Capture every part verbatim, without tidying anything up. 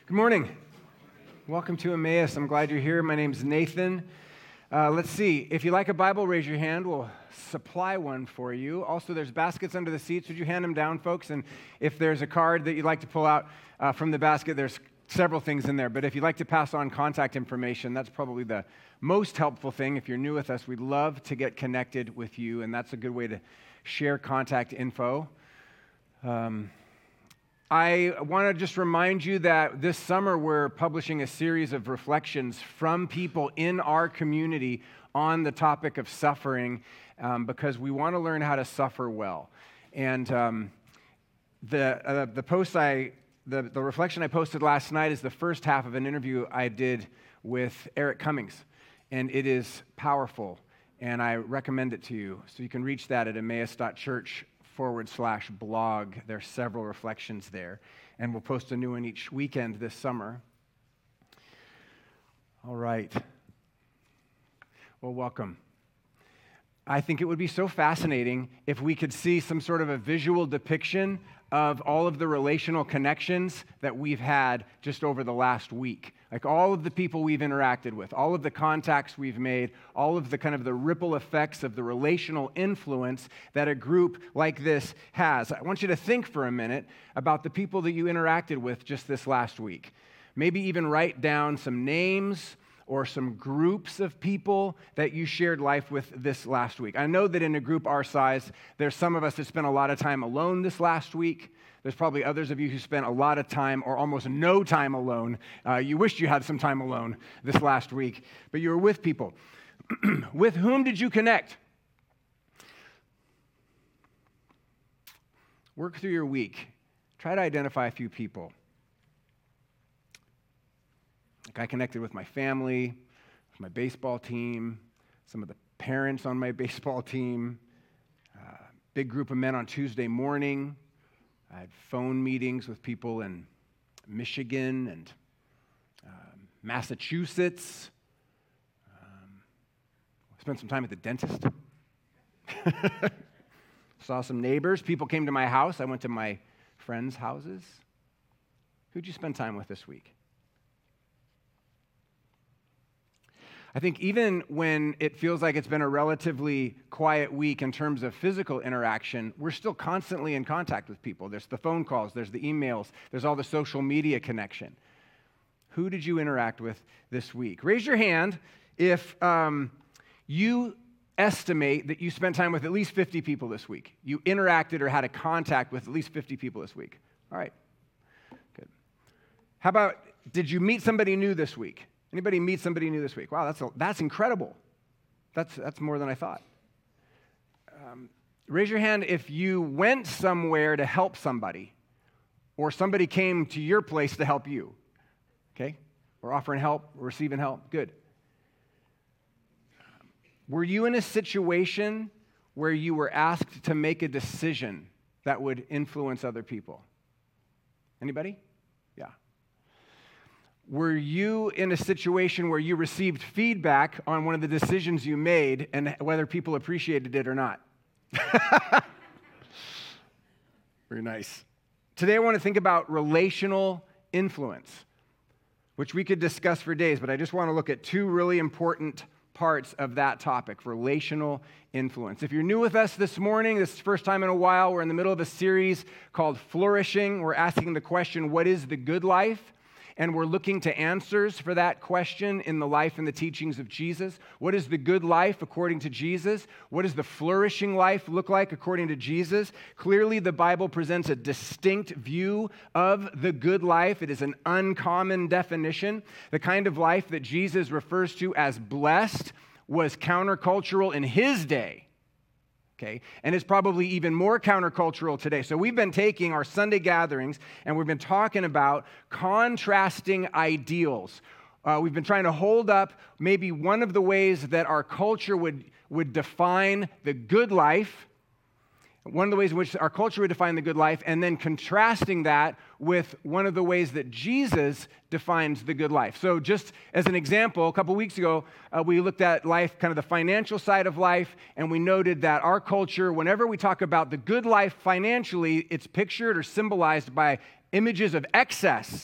Good morning. Welcome to Emmaus. I'm glad you're here. My name's Nathan. Uh, let's see. If you like a Bible, raise your hand. We'll supply one for you. Also, there's baskets under the seats. Would you hand them down, folks? And if there's a card that you'd like to pull out uh, from the basket, there's several things in there. But if you'd like to pass on contact information, that's probably the most helpful thing. If you're new with us, we'd love to get connected with you, and that's a good way to share contact info. Um, I want to just remind you that this summer we're publishing a series of reflections from people in our community on the topic of suffering um, because we want to learn how to suffer well. And um, the uh, the post I the, the reflection I posted last night is the first half of an interview I did with Eric Cummings, and it is powerful, and I recommend it to you. So you can reach that at emmaus dot church forward slash blog. There are several reflections there, and we'll post a new one each weekend this summer. All right. Well, welcome. I think it would be so fascinating if we could see some sort of a visual depiction of all of the relational connections that we've had just over the last week. Like all of the people we've interacted with, all of the contacts we've made, all of the kind of the ripple effects of the relational influence that a group like this has. I want you to think for a minute about the people that you interacted with just this last week. Maybe even write down some names or some groups of people that you shared life with this last week. I know that in a group our size, there's some of us that spent a lot of time alone this last week. There's probably others of you who spent a lot of time or almost no time alone. Uh, you wished you had some time alone this last week, but you were with people. With whom did you connect? Work through your week. Try to identify a few people. Like I connected with my family, with my baseball team, some of the parents on my baseball team, uh, big group of men on Tuesday morning. I had phone meetings with people in Michigan and uh, Massachusetts. Um, spent some time at the dentist. Saw some neighbors. People came to my house. I went to my friends' houses. Who'd you spend time with this week? I think even when it feels like it's been a relatively quiet week in terms of physical interaction, we're still constantly in contact with people. There's the phone calls, there's the emails, there's all the social media connection. Who did you interact with this week? Raise your hand if um, you estimate that you spent time with at least fifty people this week. You interacted or had a contact with at least fifty people this week. All right, good. How about, did you meet somebody new this week? Anybody meet somebody new this week? Wow, that's a, that's incredible. That's that's more than I thought. Um, raise your hand if you went somewhere to help somebody, or somebody came to your place to help you. Okay? Or offering help, or receiving help. Good. Were you in a situation where you were asked to make a decision that would influence other people? Anybody? Yeah. Were you in a situation where you received feedback on one of the decisions you made and whether people appreciated it or not? Very nice. Today I want to think about relational influence, which we could discuss for days, but I just want to look at two really important parts of that topic, relational influence. If you're new with us this morning, this is the first time in a while, we're in the middle of a series called Flourishing. We're asking the question, what is the good life? And we're looking to answers for that question in the life and the teachings of Jesus. What is the good life according to Jesus? What does the flourishing life look like according to Jesus? Clearly, the Bible presents a distinct view of the good life. It is an uncommon definition. The kind of life that Jesus refers to as blessed was countercultural in his day. Okay, and it's probably even more countercultural today. So we've been taking our Sunday gatherings and we've been talking about contrasting ideals. Uh, we've been trying to hold up maybe one of the ways that our culture would, would define the good life, one of the ways in which our culture would define the good life, and then contrasting that with one of the ways that Jesus defines the good life. So just as an example, a couple weeks ago, uh, we looked at life, kind of the financial side of life, and we noted that our culture, whenever we talk about the good life financially, it's pictured or symbolized by images of excess,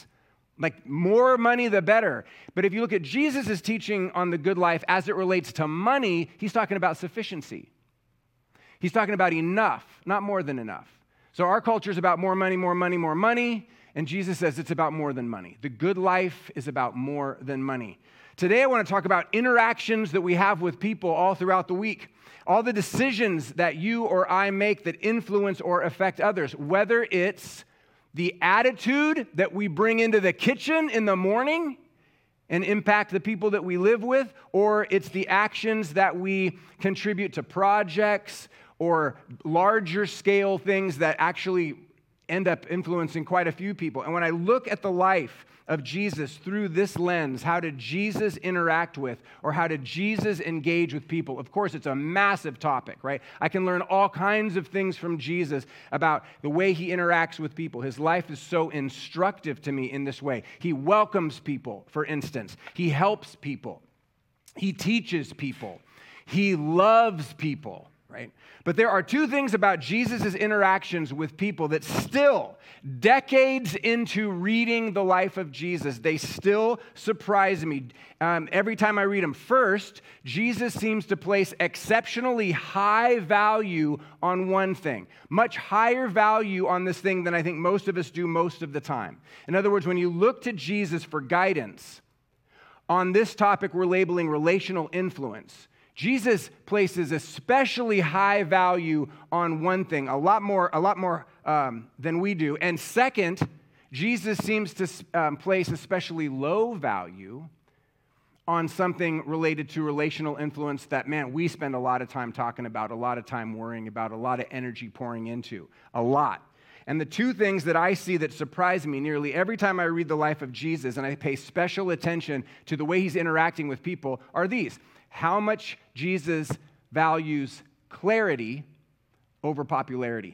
Like, more money, the better. But if you look at Jesus' teaching on the good life as it relates to money, he's talking about sufficiency. He's talking about enough, not more than enough. So our culture is about more money, more money, more money. And Jesus says it's about more than money. The good life is about more than money. Today, I want to talk about interactions that we have with people all throughout the week. All the decisions that you or I make that influence or affect others, whether it's the attitude that we bring into the kitchen in the morning and impact the people that we live with, or it's the actions that we contribute to projects or larger scale things that actually end up influencing quite a few people. And when I look at the life of Jesus through this lens, how did Jesus interact with, or how did Jesus engage with people? Of course, it's a massive topic, right? I can learn all kinds of things from Jesus about the way he interacts with people. His life is so instructive to me in this way. He welcomes people, for instance. He helps people. He teaches people. He loves people. Right? But there are two things about Jesus' interactions with people that still, decades into reading the life of Jesus, they still surprise me um, every time I read them. First, Jesus seems to place exceptionally high value on one thing, much higher value on this thing than I think most of us do most of the time. In other words, when you look to Jesus for guidance on this topic we're labeling relational influence, Jesus places especially high value on one thing, a lot more, a lot more um, than we do. And second, Jesus seems to um, place especially low value on something related to relational influence that, man, we spend a lot of time talking about, a lot of time worrying about, a lot of energy pouring into, a lot. And the two things that I see that surprise me nearly every time I read the life of Jesus and I pay special attention to the way he's interacting with people are these. How much Jesus values clarity over popularity.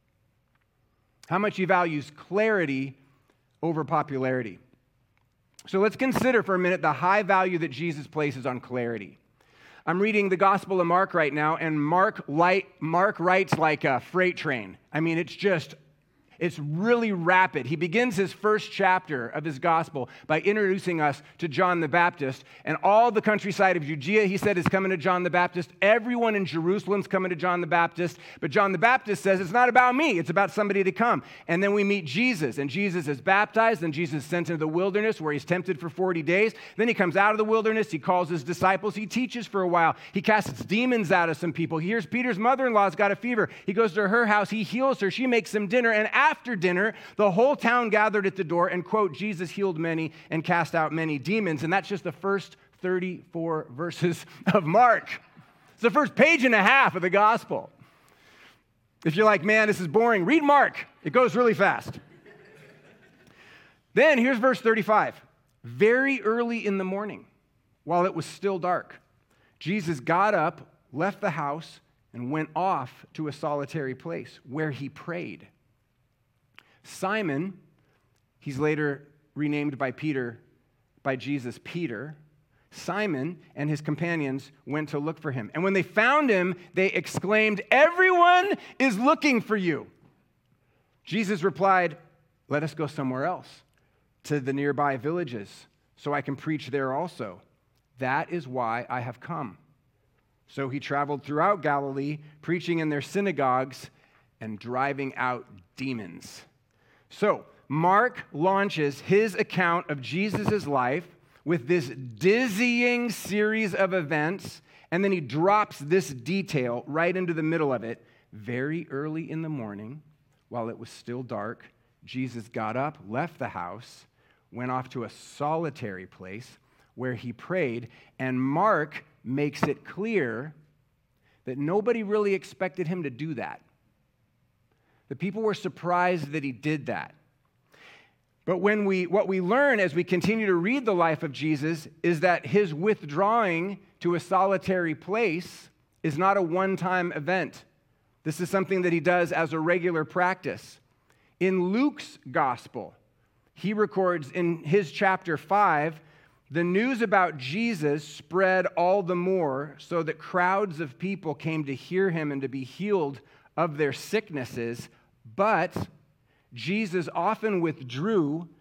How much he values clarity over popularity. So let's consider for a minute the high value that Jesus places on clarity. I'm reading the Gospel of Mark right now, and Mark, light, Mark writes like a freight train. I mean, it's just... It's really rapid. He begins his first chapter of his gospel by introducing us to John the Baptist. And all the countryside of Judea, he said, is coming to John the Baptist. Everyone in Jerusalem's coming to John the Baptist. But John the Baptist says, it's not about me. It's about somebody to come. And then we meet Jesus. And Jesus is baptized. And Jesus is sent into the wilderness where he's tempted for forty days. Then he comes out of the wilderness. He calls his disciples. He teaches for a while. He casts demons out of some people. He hears Peter's mother-in-law's got a fever. He goes to her house. He heals her. She makes him dinner. And after After dinner, the whole town gathered at the door and, quote, Jesus healed many and cast out many demons. And that's just the first thirty-four verses of Mark. It's the first page and a half of the gospel. If you're like, man, this is boring, read Mark. It goes really fast. Then here's verse thirty-five. Very early in the morning, while it was still dark, Jesus got up, left the house, and went off to a solitary place where he prayed. Simon, he's later renamed by Peter, by Jesus, Peter. Simon and his companions went to look for him. And when they found him, they exclaimed, "Everyone is looking for you." Jesus replied, "Let us go somewhere else, to the nearby villages, so I can preach there also. That is why I have come." So he traveled throughout Galilee, preaching in their synagogues and driving out demons. So, Mark launches his account of Jesus' life with this dizzying series of events, and then he drops this detail right into the middle of it. Very early in the morning, while it was still dark, Jesus got up, left the house, went off to a solitary place where he prayed, and Mark makes it clear that nobody really expected him to do that. The people were surprised that he did that. But when we, what we learn as we continue to read the life of Jesus is that his withdrawing to a solitary place is not a one-time event. This is something that he does as a regular practice. In Luke's gospel, he records in his chapter five, the news about Jesus spread all the more so that crowds of people came to hear him and to be healed of their sicknesses. But Jesus often withdrew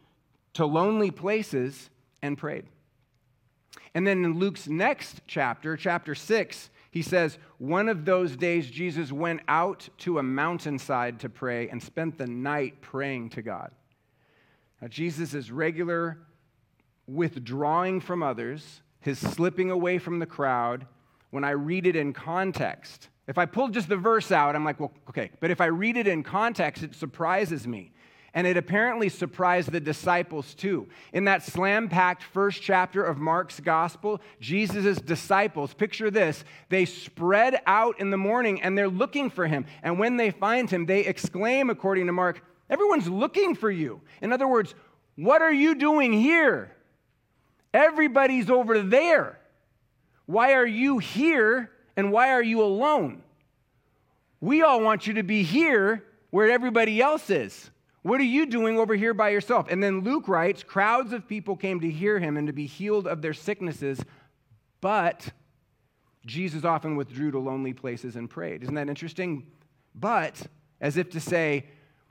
to lonely places and prayed. And then in Luke's next chapter, chapter six, he says, one of those days Jesus went out to a mountainside to pray and spent the night praying to God. Now, Jesus' regular withdrawing from others, his slipping away from the crowd, when I read it in context, if I pull just the verse out, I'm like, well, okay. But if I read it in context, it surprises me. And it apparently surprised the disciples too. In that slam-packed first chapter of Mark's gospel, Jesus' disciples, picture this, they spread out in the morning and they're looking for him. And when they find him, they exclaim, according to Mark, everyone's looking for you. In other words, what are you doing here? Everybody's over there. Why are you here and why are you alone? We all want you to be here where everybody else is. What are you doing over here by yourself? And then Luke writes, crowds of people came to hear him and to be healed of their sicknesses, but Jesus often withdrew to lonely places and prayed. Isn't that interesting? But, as if to say,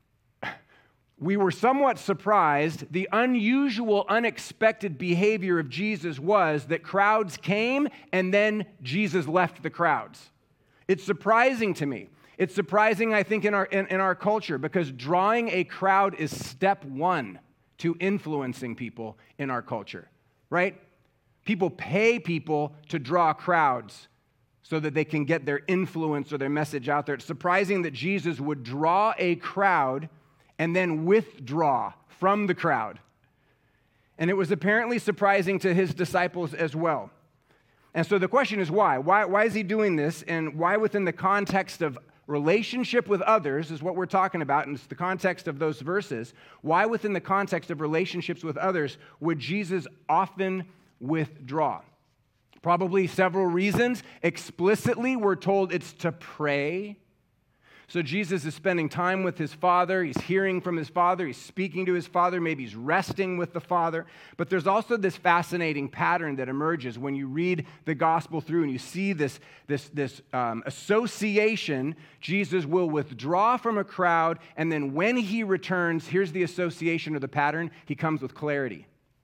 we were somewhat surprised. The unusual, unexpected behavior of Jesus was that crowds came and then Jesus left the crowds. It's surprising to me. It's surprising, I think, in our, in, in our culture because drawing a crowd is step one to influencing people in our culture, right? People pay people to draw crowds so that they can get their influence or their message out there. It's surprising that Jesus would draw a crowd and then withdraw from the crowd. And it was apparently surprising to his disciples as well. And so the question is why? Why, why is he doing this? And why within the context of relationship with others is what we're talking about, and it's the context of those verses. Why within the context of relationships with others would Jesus often withdraw? Probably several reasons. Explicitly, we're told it's to pray. So Jesus is spending time with his Father. He's hearing from his Father. He's speaking to his Father. Maybe he's resting with the Father. But there's also this fascinating pattern that emerges when you read the gospel through and you see this, this, this um, association. Jesus will withdraw from a crowd, and then when he returns, here's the association or the pattern. He comes with clarity.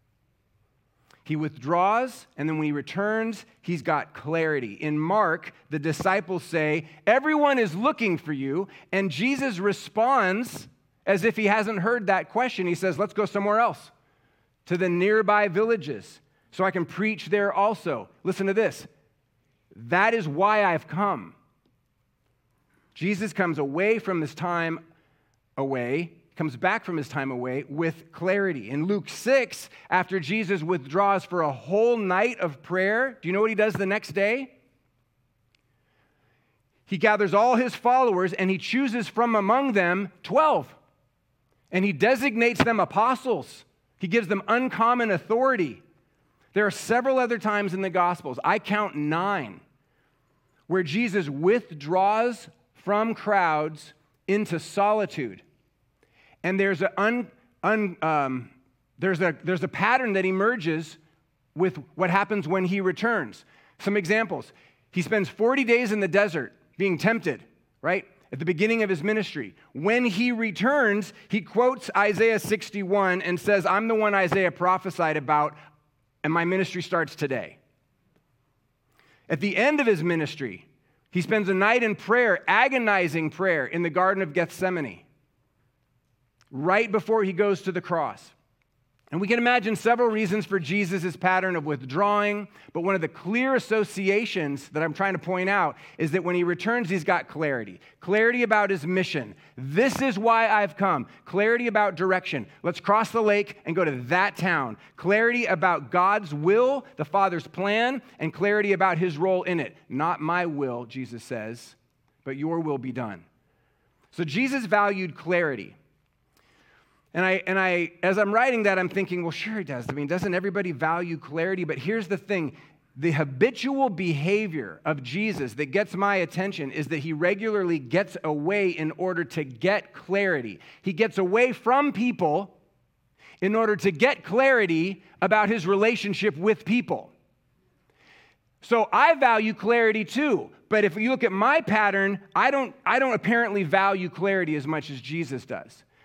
He withdraws, and then when he returns, he's got clarity. In Mark, the disciples say, everyone is looking for you, and Jesus responds as if he hasn't heard that question. He says, let's go somewhere else, to the nearby villages, so I can preach there also. Listen to this. That is why I've come. Jesus comes away from his time away, comes back from his time away with clarity. In Luke six, after Jesus withdraws for a whole night of prayer, do you know what he does the next day? He gathers all his followers and he chooses from among them twelve. And he designates them apostles. He gives them uncommon authority. There are several other times in the Gospels, I count nine, where Jesus withdraws from crowds into solitude. And there's a, un, un, um, there's, a, there's a pattern that emerges with what happens when he returns. Some examples. He spends forty days in the desert being tempted, right, at the beginning of his ministry. When he returns, he quotes Isaiah sixty-one and says, I'm the one Isaiah prophesied about, and my ministry starts today. At the end of his ministry, he spends a night in prayer, agonizing prayer, in the Garden of Gethsemane, right before he goes to the cross. And we can imagine several reasons for Jesus' pattern of withdrawing, but one of the clear associations that I'm trying to point out is that when he returns, he's got clarity. Clarity about his mission. This is why I've come. Clarity about direction. Let's cross the lake and go to that town. Clarity about God's will, the Father's plan, and clarity about his role in it. Not my will, Jesus says, but your will be done. So Jesus valued clarity. And I, and I, as I'm writing that, I'm thinking, well, sure he does. I mean, doesn't everybody value clarity? But here's the thing. The habitual behavior of Jesus that gets my attention is that he regularly gets away in order to get clarity. He gets away from people in order to get clarity about his relationship with people. So I value clarity too. But if you look at my pattern, I don't, I don't apparently value clarity as much as Jesus does.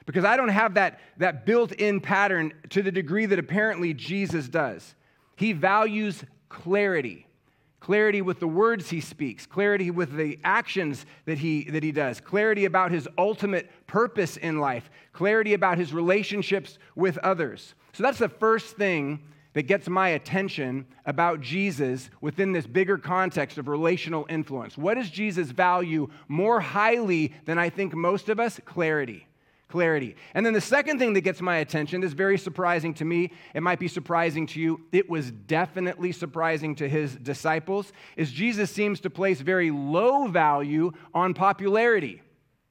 because I don't have that, that built-in pattern to the degree that apparently Jesus does. He values clarity. Clarity with the words he speaks, clarity with the actions that he, that he does, clarity about his ultimate purpose in life, clarity about his relationships with others. So that's the first thing that gets my attention about Jesus within this bigger context of relational influence. What does Jesus value more highly than I think most of us? Clarity. Clarity. And then the second thing that gets my attention is very surprising to me. It might be surprising to you. It was definitely surprising to his disciples, is Jesus seems to place very low value on popularity.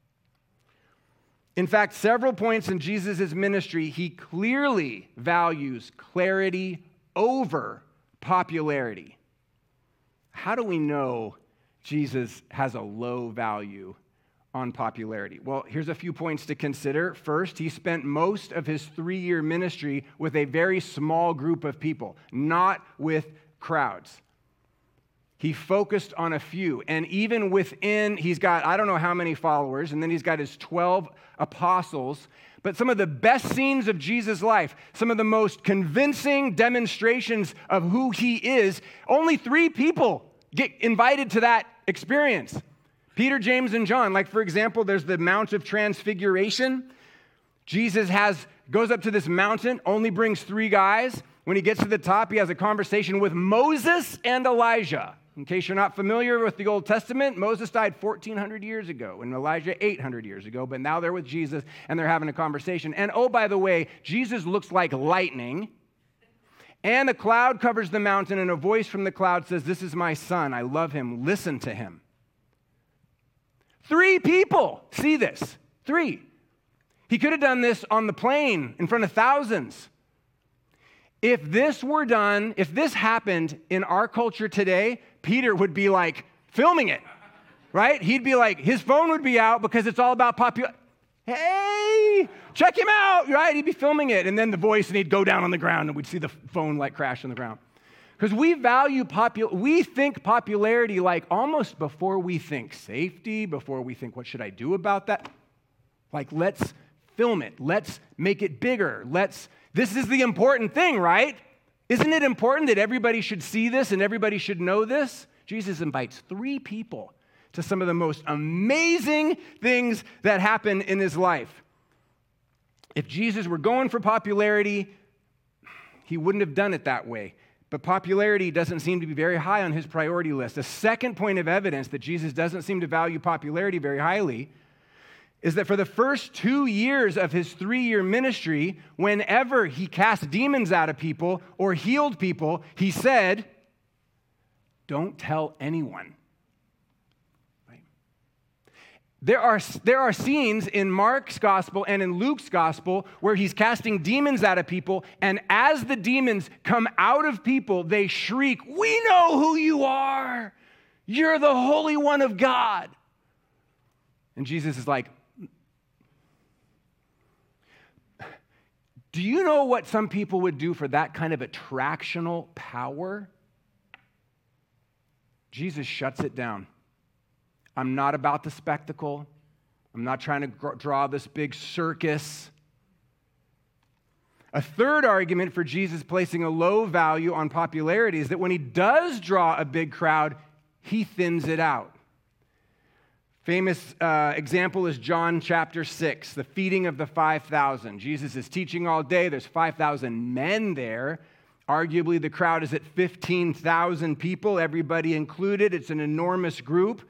In fact, several points in Jesus' ministry, he clearly values clarity over popularity. How do we know Jesus has a low value on popularity? Well, here's a few points to consider. First, he spent most of his three-year ministry with a very small group of people, not with crowds. He focused on a few, and even within, he's got, I don't know how many followers, and then he's got his twelve apostles, but some of the best scenes of Jesus' life, some of the most convincing demonstrations of who he is, only three people get invited to that experience. Peter, James, and John. Like, for example, there's the Mount of Transfiguration. Jesus has goes up to this mountain, only brings three guys. When he gets to the top, he has a conversation with Moses and Elijah. In case you're not familiar with the Old Testament, Moses died fourteen hundred years ago, and Elijah eight hundred years ago, but now they're with Jesus, and they're having a conversation. And oh, by the way, Jesus looks like lightning, and the cloud covers the mountain, and a voice from the cloud says, "This is my son, I love him, listen to him." Three people see this. Three. He could have done this on the plane in front of thousands. If this were done, if this happened in our culture today, Peter would be like filming it, right? He'd be like, his phone would be out because it's all about popular. Hey, check him out, right? He'd be filming it, and then the voice, and he'd go down on the ground, and we'd see the phone like crash on the ground. Because we value popular, we think popularity like almost before we think safety, before we think, what should I do about that? Like, let's film it. Let's make it bigger. Let's, this is the important thing, right? Isn't it important that everybody should see this and everybody should know this? Jesus invites three people to some of the most amazing things that happen in his life. If Jesus were going for popularity, he wouldn't have done it that way. But popularity doesn't seem to be very high on his priority list. The second point of evidence that Jesus doesn't seem to value popularity very highly is that for the first two years of his three-year ministry, whenever he cast demons out of people or healed people, he said, "Don't tell anyone." There are, there are scenes in Mark's gospel and in Luke's gospel where he's casting demons out of people, and as the demons come out of people, they shriek, "We know who you are. You're the Holy One of God." And Jesus is like, do you know what some people would do for that kind of attractional power? Jesus shuts it down. I'm not about the spectacle. I'm not trying to gr- draw this big circus. A third argument for Jesus placing a low value on popularity is that when he does draw a big crowd, he thins it out. Famous uh, example is John chapter six, the feeding of the five thousand. Jesus is teaching all day. There's five thousand men there. Arguably, the crowd is at fifteen thousand people, everybody included. It's an enormous group.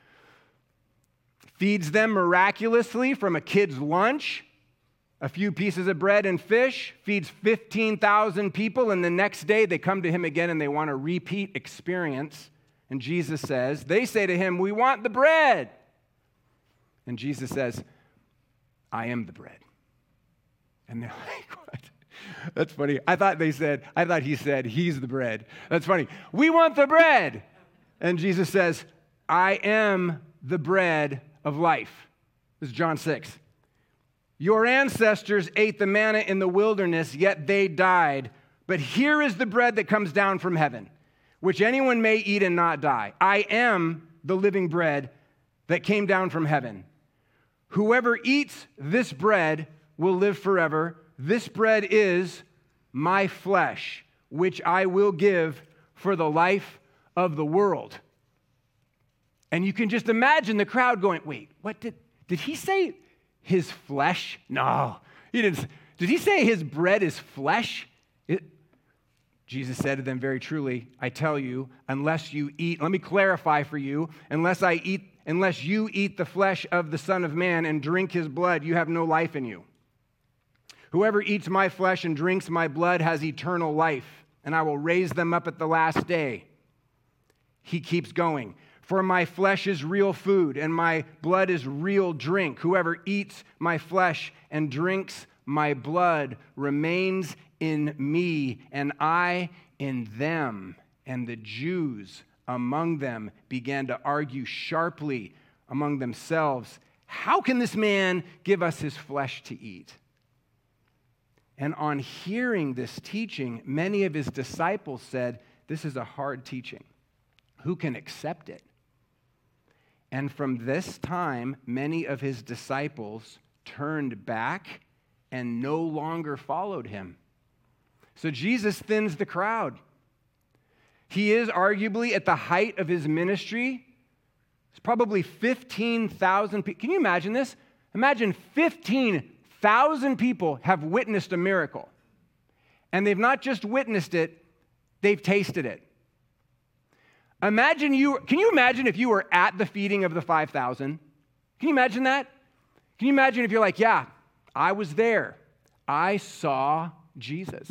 Feeds them miraculously from a kid's lunch, a few pieces of bread and fish, feeds fifteen thousand people, and the next day they come to him again and they want a repeat experience. And Jesus says, they say to him, "We want the bread." And Jesus says, "I am the bread." And they're like, "What?" That's funny. I thought they said, I thought he said, "He's the bread." That's funny. "We want the bread." And Jesus says, "I am the bread of life." This is John six. "Your ancestors ate the manna in the wilderness, yet they died. But here is the bread that comes down from heaven, which anyone may eat and not die. I am the living bread that came down from heaven. Whoever eats this bread will live forever. This bread is my flesh, which I will give for the life of the world. And you can just imagine the crowd going, wait, what did, did he say his flesh? No, he didn't. Did he say his bread is flesh? It, Jesus said to them very truly, I tell you, unless you eat, let me clarify for you, unless I eat, unless you eat the flesh of the Son of Man and drink his blood, you have no life in you. Whoever eats my flesh and drinks my blood has eternal life, and I will raise them up at the last day. He keeps going. For my flesh is real food, and my blood is real drink. Whoever eats my flesh and drinks my blood remains in me, and I in them. And the Jews among them began to argue sharply among themselves, how can this man give us his flesh to eat? And on hearing this teaching, many of his disciples said, this is a hard teaching. Who can accept it? And from this time, many of his disciples turned back and no longer followed him. So Jesus thins the crowd. He is arguably at the height of his ministry. It's probably fifteen thousand people. Can you imagine this? Imagine fifteen thousand people have witnessed a miracle. And they've not just witnessed it, they've tasted it. Imagine you, can you imagine if you were at the feeding of the five thousand? Can you imagine that? Can you imagine if you're like, yeah, I was there. I saw Jesus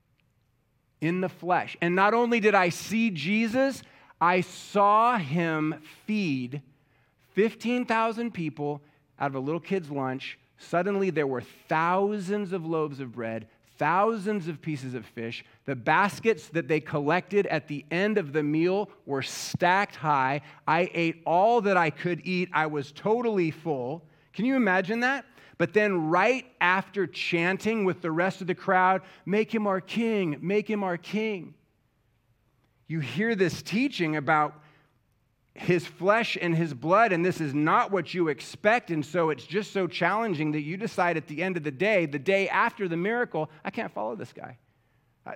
in the flesh. And not only did I see Jesus, I saw him feed fifteen thousand people out of a little kid's lunch. Suddenly there were thousands of loaves of bread, thousands of pieces of fish. The baskets that they collected at the end of the meal were stacked high. I ate all that I could eat. I was totally full. Can you imagine that? But then right after chanting with the rest of the crowd, make him our king, make him our king, you hear this teaching about his flesh and his blood, and this is not what you expect, and so it's just so challenging that you decide at the end of the day, the day after the miracle, I can't follow this guy. I,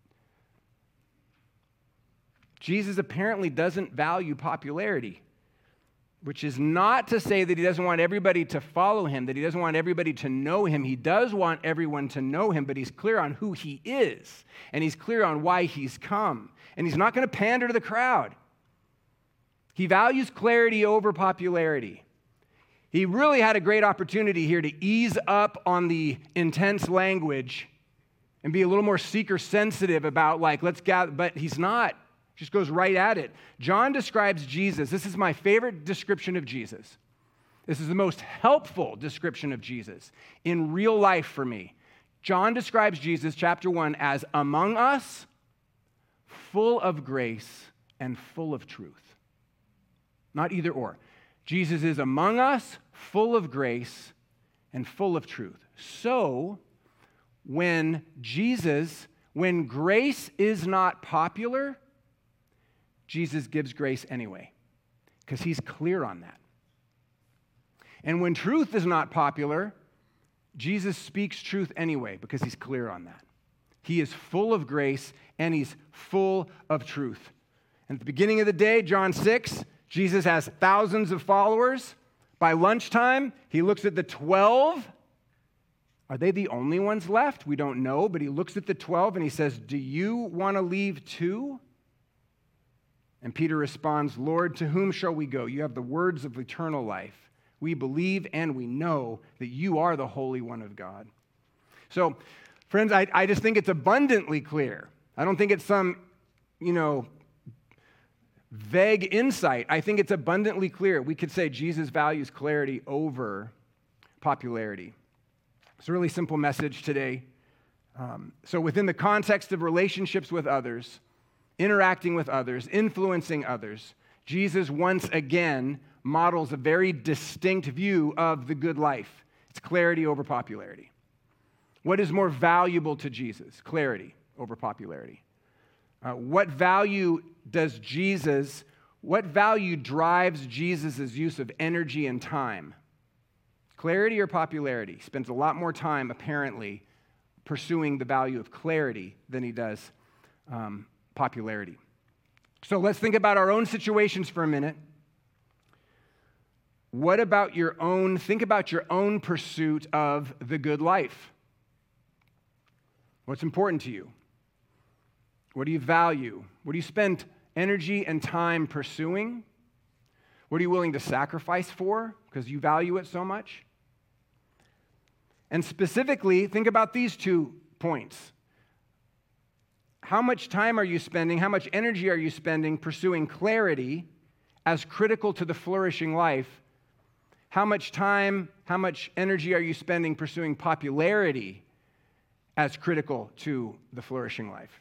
Jesus apparently doesn't value popularity, which is not to say that he doesn't want everybody to follow him, that he doesn't want everybody to know him. He does want everyone to know him, but he's clear on who he is, and he's clear on why he's come, and he's not going to pander to the crowd. He values clarity over popularity. He really had a great opportunity here to ease up on the intense language and be a little more seeker-sensitive about, like, let's gather, but he's not. He just goes right at it. John describes Jesus. This is my favorite description of Jesus. This is the most helpful description of Jesus in real life for me. John describes Jesus, chapter one, as among us, full of grace and full of truth. Not either or. Jesus is among us, full of grace and full of truth. So, when Jesus, when grace is not popular, Jesus gives grace anyway, because he's clear on that. And when truth is not popular, Jesus speaks truth anyway, because he's clear on that. He is full of grace and he's full of truth. And at the beginning of the day, John six, Jesus has thousands of followers. By lunchtime, he looks at the twelve. Are they the only ones left? We don't know, but he looks at the twelve and he says, do you want to leave too? And Peter responds, Lord, to whom shall we go? You have the words of eternal life. We believe and we know that you are the Holy One of God. So, friends, I, I just think it's abundantly clear. I don't think it's some, you know, vague insight. I think it's abundantly clear. We could say Jesus values clarity over popularity. It's a really simple message today. Um, so within the context of relationships with others, interacting with others, influencing others, Jesus once again models a very distinct view of the good life. It's clarity over popularity. What is more valuable to Jesus? Clarity over popularity. Uh, what value does Jesus, what value drives Jesus' use of energy and time? Clarity or popularity? Spends a lot more time, apparently, pursuing the value of clarity than he does um, popularity. So let's think about our own situations for a minute. What about your own, think about your own pursuit of the good life. What's important to you? What do you value? What do you spend energy and time pursuing? What are you willing to sacrifice for because you value it so much? And specifically, think about these two points. How much time are you spending, how much energy are you spending pursuing clarity as critical to the flourishing life? How much time, how much energy are you spending pursuing popularity as critical to the flourishing life?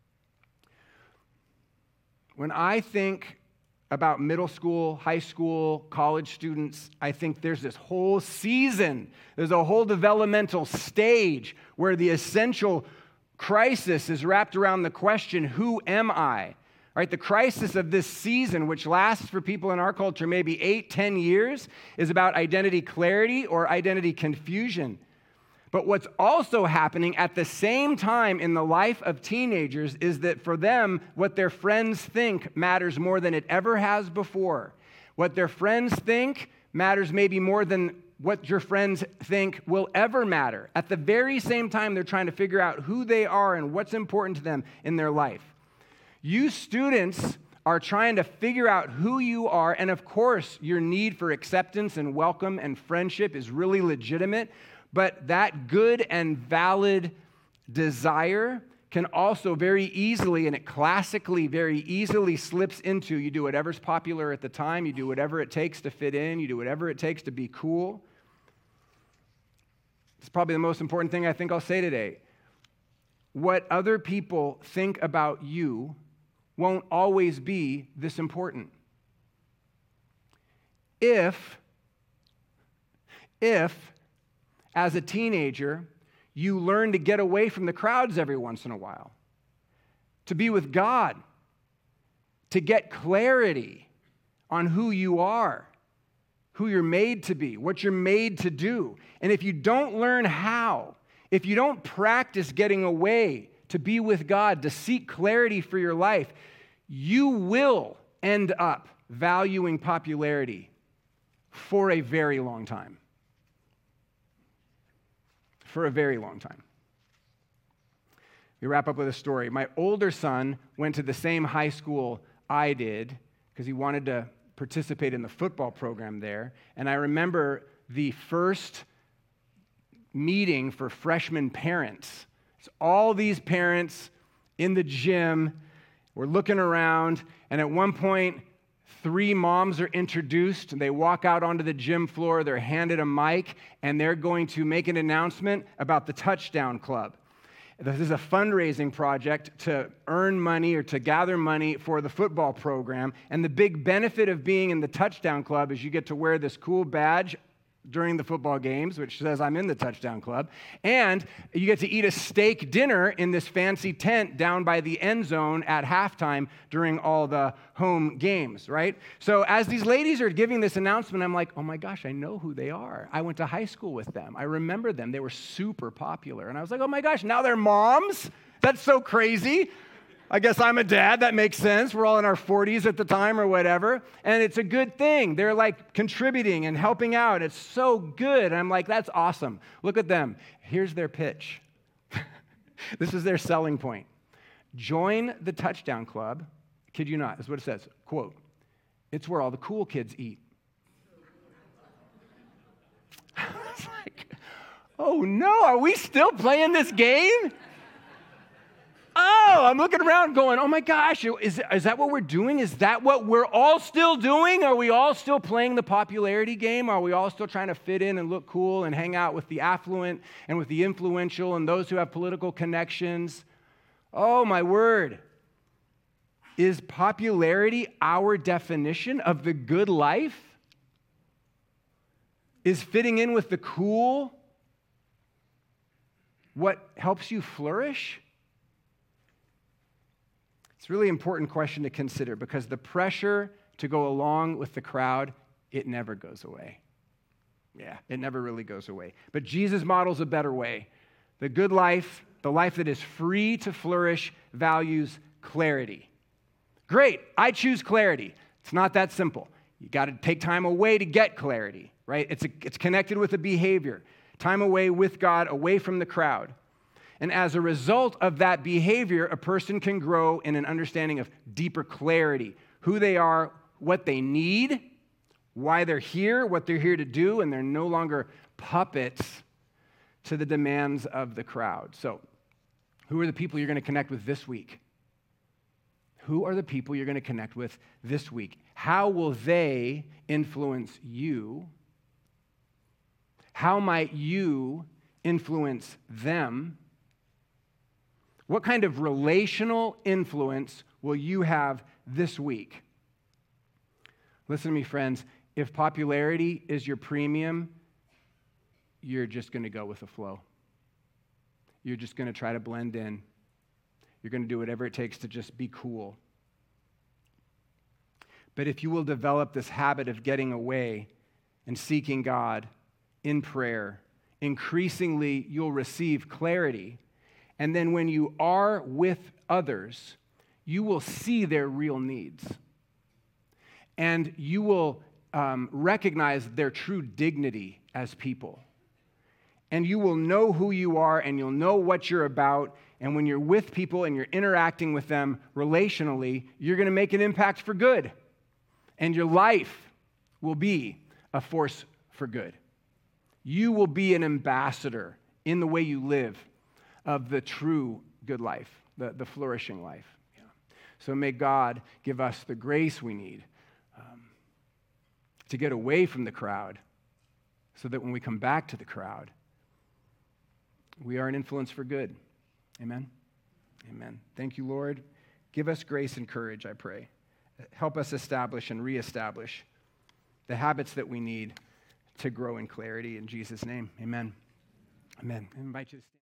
When I think about middle school, high school, college students, I think there's this whole season, there's a whole developmental stage where the essential crisis is wrapped around the question, who am I? Right? The crisis of this season, which lasts for people in our culture maybe eight, ten years, is about identity clarity or identity confusion. But what's also happening at the same time in the life of teenagers is that for them, what their friends think matters more than it ever has before. What their friends think matters maybe more than what your friends think will ever matter. At the very same time, they're trying to figure out who they are and what's important to them in their life. You students are trying to figure out who you are, and of course, your need for acceptance and welcome and friendship is really legitimate. But that good and valid desire can also very easily, and it classically very easily slips into, you do whatever's popular at the time, you do whatever it takes to fit in, you do whatever it takes to be cool. It's probably the most important thing I think I'll say today. What other people think about you won't always be this important. If, if, as a teenager, you learn to get away from the crowds every once in a while, to be with God, to get clarity on who you are, who you're made to be, what you're made to do. And if you don't learn how, if you don't practice getting away to be with God, to seek clarity for your life, you will end up valuing popularity for a very long time. For a very long time. We wrap up with a story. My older son went to the same high school I did because he wanted to participate in the football program there. And I remember the first meeting for freshman parents. It's all these parents in the gym. We're looking around, and at one point, three moms are introduced, and they walk out onto the gym floor, they're handed a mic, and they're going to make an announcement about the Touchdown Club. This is a fundraising project to earn money or to gather money for the football program, and the big benefit of being in the Touchdown Club is you get to wear this cool badge during the football games, which says I'm in the Touchdown Club, and you get to eat a steak dinner in this fancy tent down by the end zone at halftime during all the home games, right? So as these ladies are giving this announcement, I'm like, oh my gosh, I know who they are. I went to high school with them. I remember them. They were super popular. And I was like, oh my gosh, now they're moms? That's so crazy. I guess I'm a dad. That makes sense. We're all in our forties at the time or whatever. And it's a good thing. They're like contributing and helping out. It's so good. And I'm like, that's awesome. Look at them. Here's their pitch. This is their selling point. Join the Touchdown Club. Kid you not. That's what it says. Quote, it's where all the cool kids eat. It's like, oh no, are we still playing this game? Oh, I'm looking around going, oh my gosh, is, is that what we're doing? Is that what we're all still doing? Are we all still playing the popularity game? Are we all still trying to fit in and look cool and hang out with the affluent and with the influential and those who have political connections? Oh my word. Is popularity our definition of the good life? Is fitting in with the cool what helps you flourish? It's a really important question to consider because the pressure to go along with the crowd, it never goes away. Yeah, it never really goes away. But Jesus models a better way. The good life, the life that is free to flourish, values clarity. Great, I choose clarity. It's not that simple. You got to take time away to get clarity, right? It's, a, it's connected with a behavior. Time away with God, away from the crowd. And as a result of that behavior, a person can grow in an understanding of deeper clarity, who they are, what they need, why they're here, what they're here to do, and they're no longer puppets to the demands of the crowd. So, who are the people you're going to connect with this week? Who are the people you're going to connect with this week? How will they influence you? How might you influence them? What kind of relational influence will you have this week? Listen to me, friends. If popularity is your premium, you're just going to go with the flow. You're just going to try to blend in. You're going to do whatever it takes to just be cool. But if you will develop this habit of getting away and seeking God in prayer, increasingly you'll receive clarity. And then when you are with others, you will see their real needs. And you will um, recognize their true dignity as people. And you will know who you are, and you'll know what you're about. And when you're with people and you're interacting with them relationally, you're going to make an impact for good. And your life will be a force for good. You will be an ambassador in the way you live of the true good life, the, the flourishing life. Yeah. So may God give us the grace we need um, to get away from the crowd so that when we come back to the crowd, we are an influence for good. Amen? Amen. Thank you, Lord. Give us grace and courage, I pray. Help us establish and reestablish the habits that we need to grow in clarity. In Jesus' name, amen. Amen. I invite you to stand.